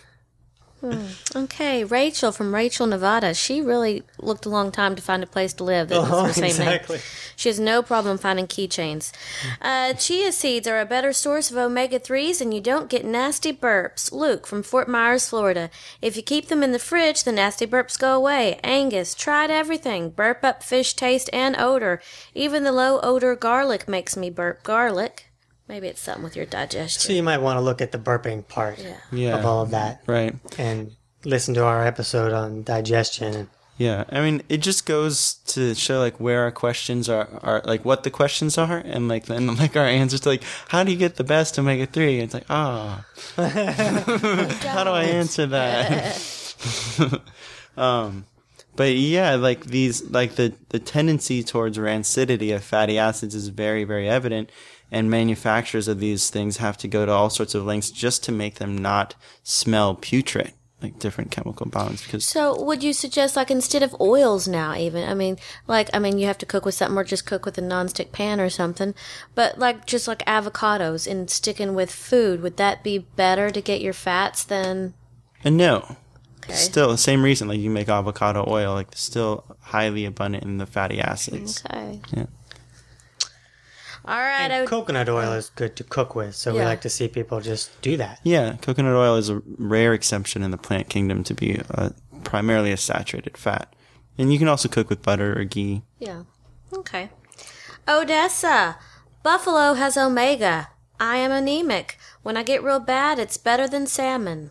Speaker 2: Okay, Rachel from Rachel, Nevada. She really looked a long time to find a place to live. That was her same name. She has no problem finding keychains. Chia seeds are a better source of omega-3s, and you don't get nasty burps. Luke from Fort Myers, Florida. If you keep them in the fridge, the nasty burps go away. Angus tried everything. Burp up fish taste and odor. Even the low odor garlic makes me burp garlic. Maybe it's something with your digestion.
Speaker 1: So you might want to look at the burping part of all of that.
Speaker 3: Right.
Speaker 1: And listen to our episode on digestion.
Speaker 3: Yeah. I mean, it just goes to show where our questions are what the questions are and our answers to how do you get the best omega-3? And it's how do I answer that? But yeah, the tendency towards rancidity of fatty acids is very, very evident. And manufacturers of these things have to go to all sorts of lengths just to make them not smell putrid. like different chemical bonds. Because
Speaker 2: So would you suggest, like, instead of oils now even, I mean, you have to cook with something or just cook with a nonstick pan or something, but like just like avocados and sticking with food, would that be better to get your fats than...
Speaker 3: And no.
Speaker 2: Okay.
Speaker 3: Still, the same reason, like you make avocado oil, like it's still highly abundant in the fatty acids.
Speaker 2: Okay.
Speaker 3: Yeah.
Speaker 2: All right.
Speaker 1: And coconut oil is good to cook with, so we
Speaker 2: Yeah.
Speaker 1: like to see people just do that.
Speaker 3: Yeah, coconut oil is a rare exception in the plant kingdom to be primarily a saturated fat. And you can also cook with butter or ghee.
Speaker 2: Yeah. Okay. Odessa. Buffalo has omega. I am anemic. When I get real bad, it's better than salmon.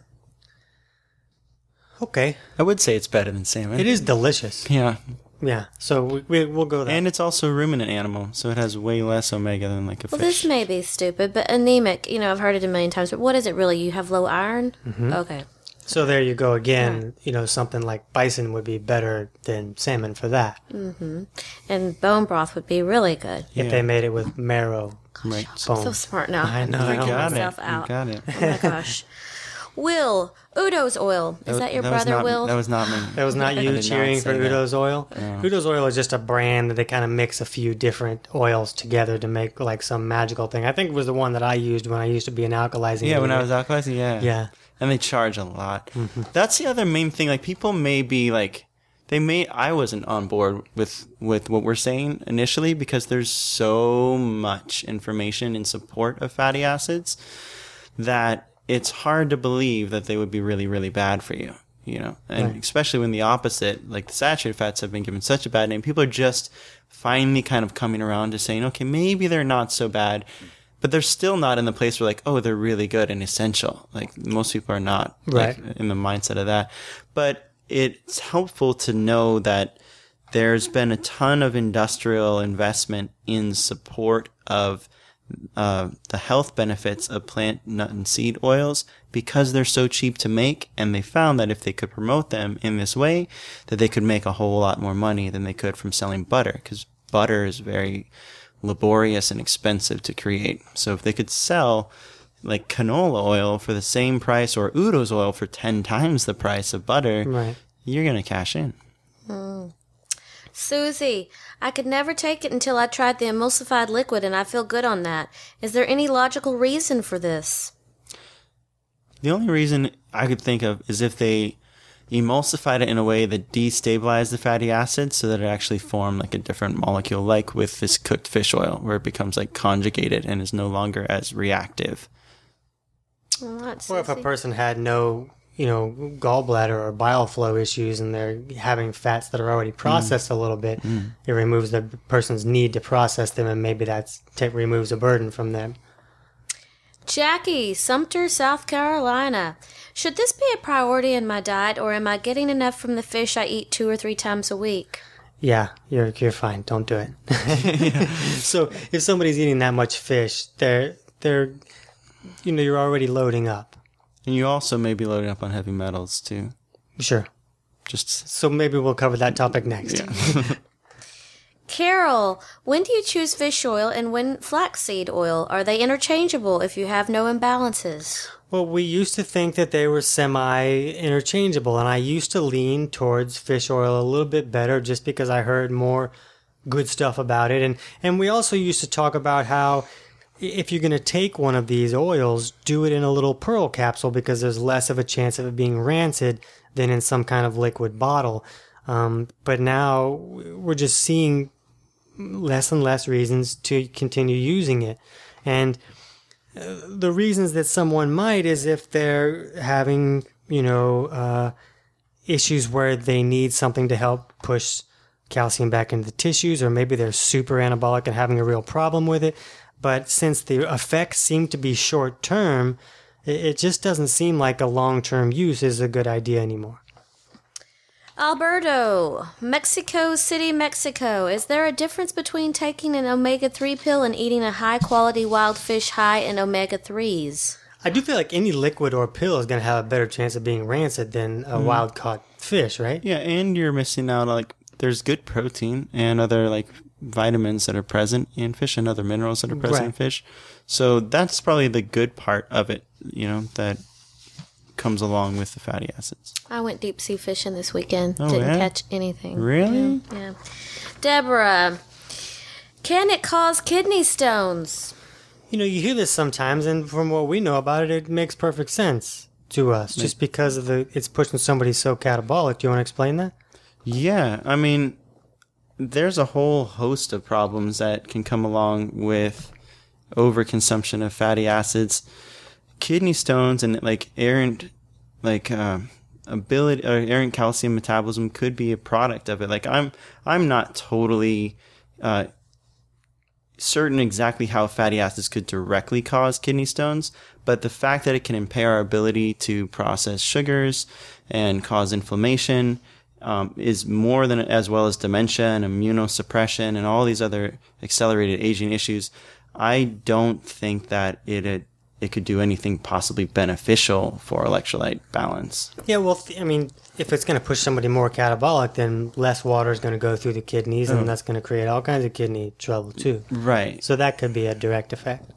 Speaker 1: Okay.
Speaker 3: I would say it's better than salmon.
Speaker 1: It is delicious.
Speaker 3: Yeah.
Speaker 1: Yeah, so we'll go there.
Speaker 3: And it's also a ruminant animal, so it has way less omega than like a
Speaker 2: Well,
Speaker 3: fish.
Speaker 2: this may be stupid, but anemic, I've heard it a million times, but what is it really? You have low iron? Mm-hmm. Okay.
Speaker 1: So there you go again. Something like bison would be better than salmon for that.
Speaker 2: Mm-hmm. And bone broth would be really good.
Speaker 1: If they made it with marrow
Speaker 3: Right.
Speaker 1: bone.
Speaker 2: So smart now.
Speaker 1: I know.
Speaker 2: I'm freaking
Speaker 3: Got
Speaker 2: myself
Speaker 3: it.
Speaker 2: out.
Speaker 3: You got it.
Speaker 2: Oh my gosh. Will, Udo's oil. Is that your
Speaker 3: was
Speaker 2: brother,
Speaker 3: not-
Speaker 2: Will?
Speaker 3: That was not me.
Speaker 1: That was not
Speaker 3: I
Speaker 1: you
Speaker 3: did not
Speaker 1: cheering for
Speaker 3: say that.
Speaker 1: Udo's oil? Udo's oil is just a brand that they kind of mix a few different oils together to make like some magical thing. I think it was the one that I used when I used to be an alkalizing.
Speaker 3: Yeah, when I
Speaker 1: idiot.
Speaker 3: was alkalizing, yeah.
Speaker 1: Yeah.
Speaker 3: And they charge a lot. That's the other main thing. Like, people may be like, I wasn't on board with what we're saying initially because there's so much information in support of fatty acids that it's hard to believe that they would be really, really bad for you, and
Speaker 1: Right.
Speaker 3: especially when the opposite, like the saturated fats have been given such a bad name. People are just finally kind of coming around to saying, okay, maybe they're not so bad, but they're still not in the place where like, oh, they're really good and essential. Like most people are not
Speaker 1: Right.
Speaker 3: like, in the mindset of that. But it's helpful to know that there's been a ton of industrial investment in support of the health benefits of plant, nut, and seed oils because they're so cheap to make, and they found that if they could promote them in this way, that they could make a whole lot more money than they could from selling butter, because butter is very laborious and expensive to create. So if they could sell like canola oil for the same price or Udo's oil for 10 times the price of butter,
Speaker 1: Right.
Speaker 3: you're going to cash in.
Speaker 2: Susie, I could never take it until I tried the emulsified liquid, and I feel good on that. Is there any logical reason for this?
Speaker 3: The only reason I could think of is if they emulsified it in a way that destabilized the fatty acids so that it actually formed like a different molecule, like with this cooked fish oil, where it becomes like conjugated and is no longer as reactive.
Speaker 2: Well, that's
Speaker 1: Or if a
Speaker 2: Susie.
Speaker 1: person had no, gallbladder or bile flow issues and they're having fats that are already processed a little bit, it removes the person's need to process them, and maybe removes a burden from them.
Speaker 2: Jackie, Sumter, South Carolina. Should this be a priority in my diet, or am I getting enough from the fish I eat 2 or 3 times a week?
Speaker 1: Yeah, you're fine. Don't do it. So if somebody's eating that much fish, they're you're already loading up.
Speaker 3: And you also may be loading up on heavy metals too.
Speaker 1: Sure.
Speaker 3: Just
Speaker 1: So maybe we'll cover that topic next.
Speaker 2: Carol, when do you choose fish oil and when flaxseed oil? Are they interchangeable if you have no imbalances?
Speaker 1: Well, we used to think that they were semi-interchangeable, and I used to lean towards fish oil a little bit better just because I heard more good stuff about it. And we also used to talk about how if you're going to take one of these oils, do it in a little pearl capsule because there's less of a chance of it being rancid than in some kind of liquid bottle. But now we're just seeing less and less reasons to continue using it. And the reasons that someone might is if they're having, issues where they need something to help push calcium back into the tissues, or maybe they're super anabolic and having a real problem with it. But since the effects seem to be short term, it just doesn't seem like a long-term use is a good idea anymore.
Speaker 2: Alberto, Mexico City, Mexico. Is there a difference between taking an omega-3 pill and eating a high-quality wild fish high in omega-3s?
Speaker 1: I do feel like any liquid or pill is going to have a better chance of being rancid than a wild-caught fish, right?
Speaker 3: yeah, and you're missing out like there's good protein and other like vitamins that are present in fish and other minerals that are present in
Speaker 1: Right.
Speaker 3: fish. So that's probably the good part of it, that comes along with the fatty acids.
Speaker 2: I went deep sea fishing this weekend.
Speaker 3: Oh,
Speaker 2: Didn't
Speaker 3: yeah?
Speaker 2: catch anything.
Speaker 3: Really?
Speaker 2: Yeah. Deborah, can it cause kidney stones?
Speaker 1: You hear this sometimes, and from what we know about it, it makes perfect sense to us. Just because of it's pushing somebody so catabolic. Do you want to explain that?
Speaker 3: Yeah, I mean, there's a whole host of problems that can come along with overconsumption of fatty acids. Kidney stones and errant calcium metabolism could be a product of it. Like I'm not totally certain exactly how fatty acids could directly cause kidney stones, but the fact that it can impair our ability to process sugars and cause inflammation is more than, as well as dementia and immunosuppression and all these other accelerated aging issues. I don't think that it could do anything possibly beneficial for electrolyte balance.
Speaker 1: Yeah, well, if it's going to push somebody more catabolic, then less water is going to go through the kidneys, and that's going to create all kinds of kidney trouble, too.
Speaker 3: Right.
Speaker 1: So that could be a direct effect.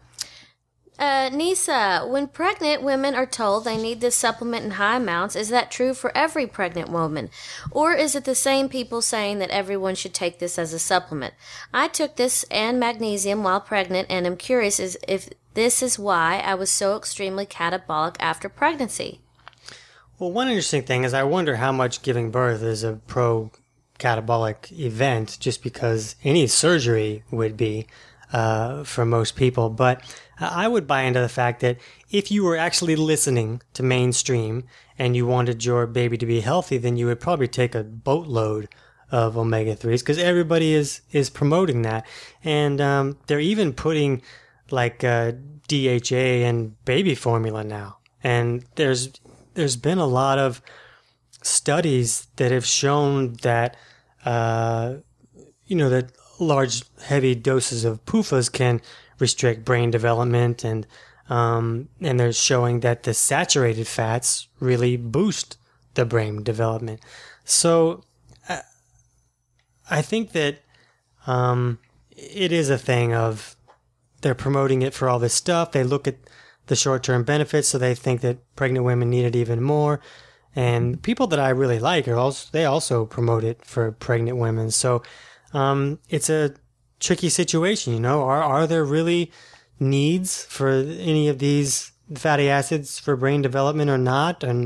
Speaker 2: Nisa, when pregnant women are told they need this supplement in high amounts, is that true for every pregnant woman? Or is it the same people saying that everyone should take this as a supplement? I took this and magnesium while pregnant, and am curious if this is why I was so extremely catabolic after pregnancy.
Speaker 1: Well, one interesting thing is I wonder how much giving birth is a pro-catabolic event, just because any surgery would be for most people. But I would buy into the fact that if you were actually listening to mainstream and you wanted your baby to be healthy, then you would probably take a boatload of omega-3s, because everybody is promoting that. And they're even putting DHA and baby formula now. And there's been a lot of studies that have shown that that large heavy doses of PUFAs can restrict brain development, and they're showing that the saturated fats really boost the brain development. So I think that it is a thing of they're promoting it for all this stuff. They look at the short-term benefits, so they think that pregnant women need it even more. And people that I really like they also promote it for pregnant women. So it's a tricky situation, Are there really needs for any of these fatty acids for brain development or not? And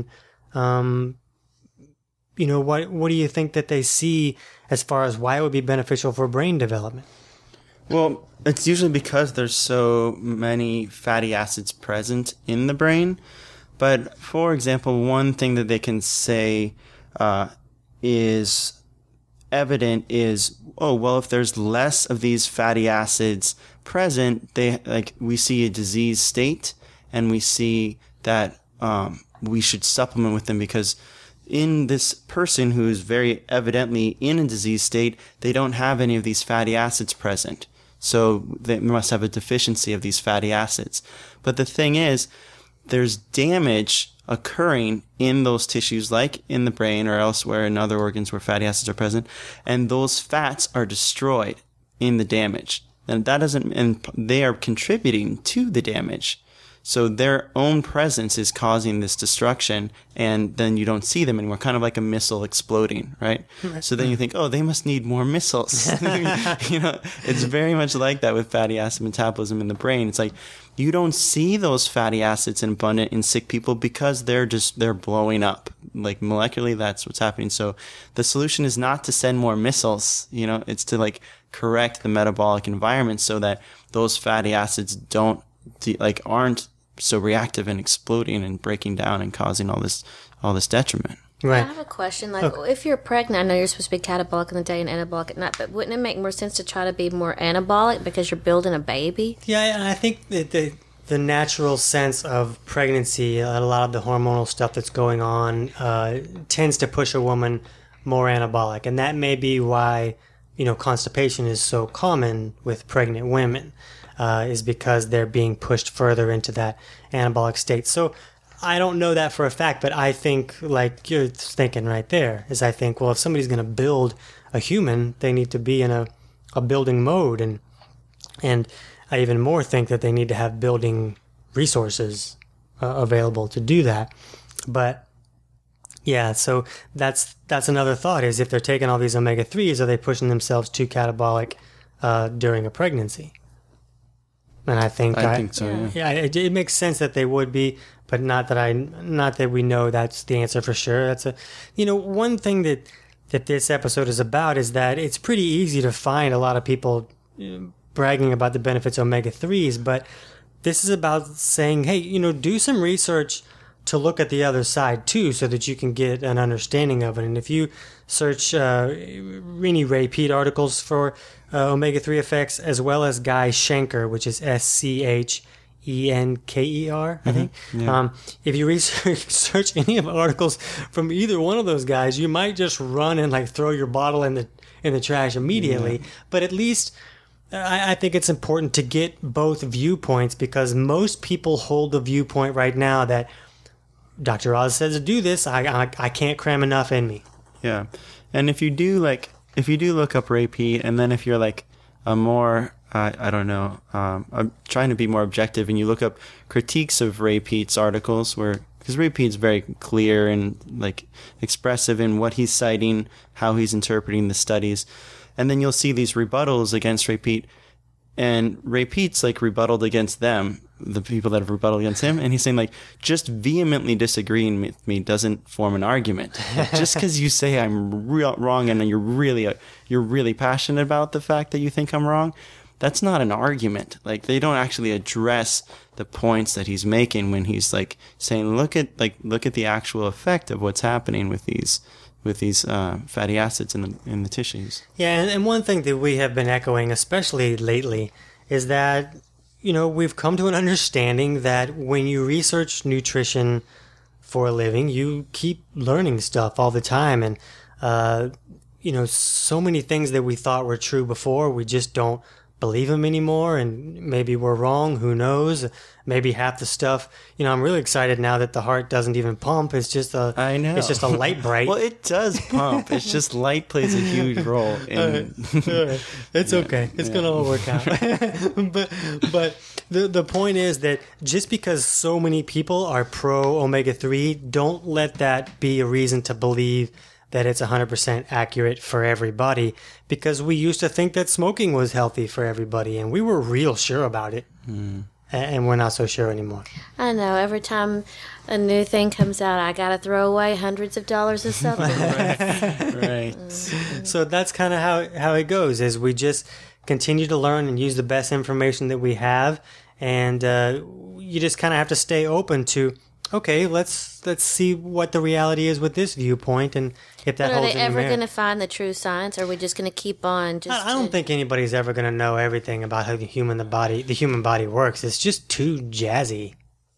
Speaker 1: what do you think that they see as far as why it would be beneficial for brain development?
Speaker 3: Well, it's usually because there's so many fatty acids present in the brain. But for example, one thing that they can say is evident is, if there's less of these fatty acids present, we see a disease state, and we see that we should supplement with them, because in this person who is very evidently in a disease state, they don't have any of these fatty acids present. So they must have a deficiency of these fatty acids. But the thing is, there's damage occurring in those tissues, like in the brain or elsewhere in other organs where fatty acids are present, and those fats are destroyed in the damage. And they are contributing to the damage. So their own presence is causing this destruction, and then you don't see them anymore, kind of like a missile exploding, right? So then you think, they must need more missiles. It's very much like that with fatty acid metabolism in the brain. It's like you don't see those fatty acids in abundant in sick people because they're blowing up. Like molecularly, that's what's happening. So the solution is not to send more missiles, it's to correct the metabolic environment so that those fatty acids aren't so reactive and exploding and breaking down and causing all this detriment.
Speaker 1: Right.
Speaker 2: I have a question. If you're pregnant, I know you're supposed to be catabolic in the day and anabolic at night, but wouldn't it make more sense to try to be more anabolic because you're building a baby?
Speaker 1: Yeah, and I think that the natural sense of pregnancy, a lot of the hormonal stuff that's going on, tends to push a woman more anabolic, and that may be why constipation is so common with pregnant women. Is because they're being pushed further into that anabolic state. So I don't know that for a fact, but I think, like you're thinking right there, is I think, if somebody's going to build a human, they need to be in a building mode. And I even more think that they need to have building resources available to do that. But yeah, so that's another thought, is if they're taking all these omega-3s, are they pushing themselves too catabolic during a pregnancy? And I think
Speaker 3: so.
Speaker 1: Yeah, it makes sense that they would be, but not that we know that's the answer for sure. That's one thing that this episode is about is that it's pretty easy to find a lot of people bragging about the benefits of omega-3s, but this is about saying, hey, do some research to look at the other side too, so that you can get an understanding of it. And if you search any Ray Peat articles for omega-3 effects, as well as Guy Schenker, which is Schenker, I think.
Speaker 3: Yeah.
Speaker 1: If you search any of the articles from either one of those guys, you might just run and like throw your bottle in the trash immediately. Yeah. But at least I think it's important to get both viewpoints, because most people hold the viewpoint right now that Dr. Oz says to do this, I can't cram enough in me.
Speaker 3: Yeah. And if you do look up Ray Peat, and then if you're like a more, I'm trying to be more objective, and you look up critiques of Ray Peat's articles, because Ray Peat's very clear and like expressive in what he's citing, how he's interpreting the studies. And then you'll see these rebuttals against Ray Peat, and Ray Peat's like rebutted against them, the people that have rebutted against him, and he's saying like, just vehemently disagreeing with me doesn't form an argument. Like, just because you say I'm wrong and you're really passionate about the fact that you think I'm wrong, that's not an argument. Like, they don't actually address the points that he's making when he's like saying, look at the actual effect of what's happening with these fatty acids in the tissues.
Speaker 1: Yeah, and one thing that we have been echoing, especially lately, is that we've come to an understanding that when you research nutrition for a living, you keep learning stuff all the time, and so many things that we thought were true before, we just don't believe them anymore, and maybe we're wrong, who knows? Maybe half the stuff, I'm really excited now that the heart doesn't even pump. It's just it's just a light bright.
Speaker 3: Well, it does pump. It's just light plays a huge role in
Speaker 1: It's okay. It's going to all work out. but the point is that just because so many people are pro omega-3, don't let that be a reason to believe that it's 100% accurate for everybody, because we used to think that smoking was healthy for everybody, and we were real sure about it. And we're not so sure anymore.
Speaker 2: I know. Every time a new thing comes out, I got to throw away hundreds of dollars of supplements.
Speaker 3: Right.
Speaker 1: So that's kind of how it goes, is we just continue to learn and use the best information that we have, and you just kind of have to stay open to, okay, let's see what the reality is with this viewpoint, and if that holds any merit. Are they
Speaker 2: ever going to find the true science, or are we just going to keep on?
Speaker 1: I don't think anybody's ever going to know everything about how the human body works. It's just too jazzy.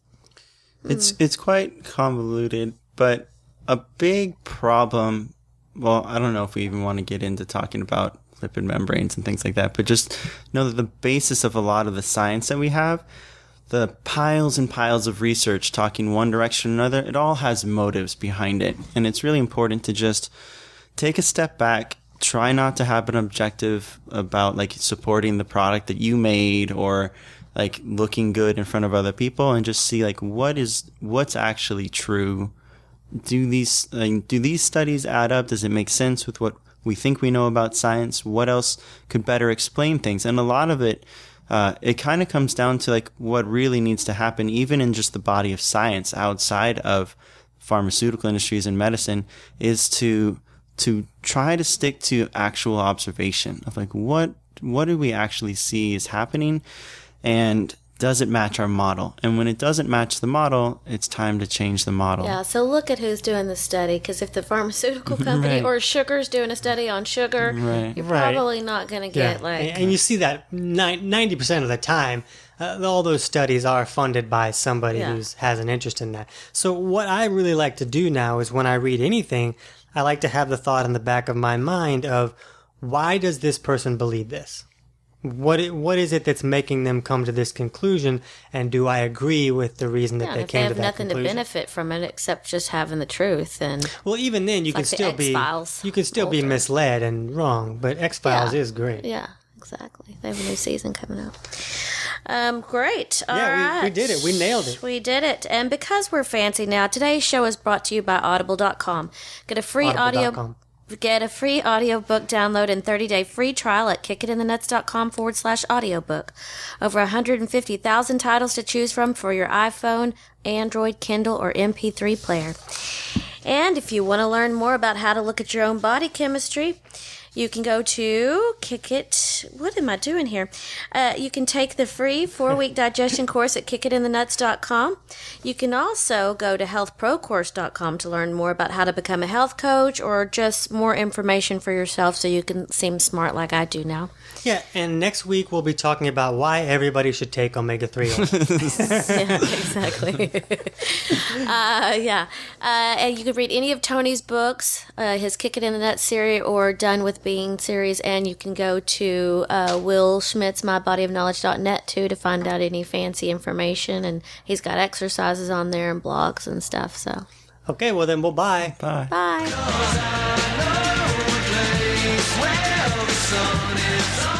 Speaker 3: It's quite convoluted, but a big problem. Well, I don't know if we even want to get into talking about lipid membranes and things like that, but just know that the basis of a lot of the science that we have, the piles and piles of research talking one direction or another, it all has motives behind it. And it's really important to just take a step back, try not to have an objective about like supporting the product that you made or like looking good in front of other people, and just see like what's actually true. Do these studies add up? Does it make sense with what we think we know about science? What else could better explain things? And a lot of it, it kind of comes down to like what really needs to happen, even in just the body of science outside of pharmaceutical industries and medicine, is to try to stick to actual observation of like what do we actually see is happening, and does it match our model? And when it doesn't match the model, it's time to change the model.
Speaker 2: Yeah, so look at who's doing the study, because if the pharmaceutical company
Speaker 1: Right.
Speaker 2: or sugar's doing a study on sugar,
Speaker 3: Right.
Speaker 2: you're probably not going to get
Speaker 1: and you see that 90% of the time, all those studies are funded by somebody who has an interest in that. So what I really like to do now is when I read anything, I like to have the thought in the back of my mind of, why does this person believe this? What is it that's making them come to this conclusion, and do I agree with the reason that they came to that conclusion?
Speaker 2: If they have nothing to benefit from it except just having the truth, and
Speaker 1: well, even then you can still be misled and wrong. But X-Files is great.
Speaker 2: Yeah, exactly. They have a new season coming out. Great. All
Speaker 1: Yeah,
Speaker 2: right.
Speaker 1: we did it. We nailed it.
Speaker 2: We did it. And because we're fancy now, today's show is brought to you by Audible.com. Get a free
Speaker 1: Audible.com.
Speaker 2: Get a free audiobook download and 30-day free trial at kickitinthenuts.com/audiobook. Over 150,000 titles to choose from for your iPhone, Android, Kindle, or MP3 player. And if you want to learn more about how to look at your own body chemistry, you can go to What am I doing here? You can take the free 4-week digestion course at kickitinthenuts.com. You can also go to healthprocourse.com to learn more about how to become a health coach or just more information for yourself so you can seem smart like I do now.
Speaker 1: Yeah, and next week we'll be talking about why everybody should take omega-3 oil.
Speaker 2: Yeah, exactly. And you can read any of Tony's books, his Kick It in the Nuts series or Done with Being series, and you can go to Will Schmidt's mybodyofknowledge.net too to find out any fancy information, and he's got exercises on there and blogs and stuff. So,
Speaker 1: okay, well then, bye.
Speaker 3: Bye.
Speaker 2: Bye.